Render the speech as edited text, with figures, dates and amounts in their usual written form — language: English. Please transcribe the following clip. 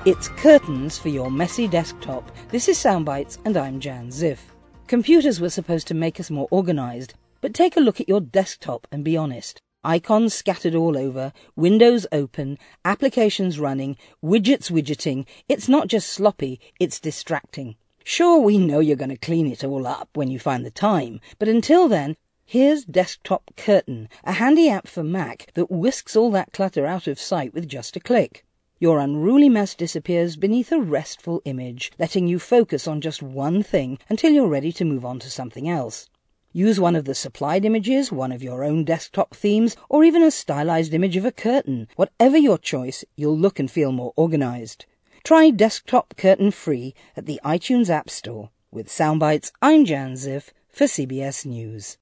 It's curtains for your messy desktop. This is Soundbites and I'm Jan Ziff. Computers were supposed to make us more organised, but take a look at your desktop and be honest. Icons scattered all over, windows open, applications running, widgets widgeting. It's not just sloppy, it's distracting. Sure, we know you're going to clean it all up when you find the time, but until then, here's Desktop Curtain, a handy app for Mac that whisks all that clutter out of sight with just a click. Your unruly mess disappears beneath a restful image, letting you focus on just one thing until you're ready to move on to something else. Use one of the supplied images, one of your own desktop themes, or even a stylized image of a curtain. Whatever your choice, you'll look and feel more organized. Try Desktop Curtain free at the iTunes App Store. With Soundbites, I'm Jan Ziff for CBS News.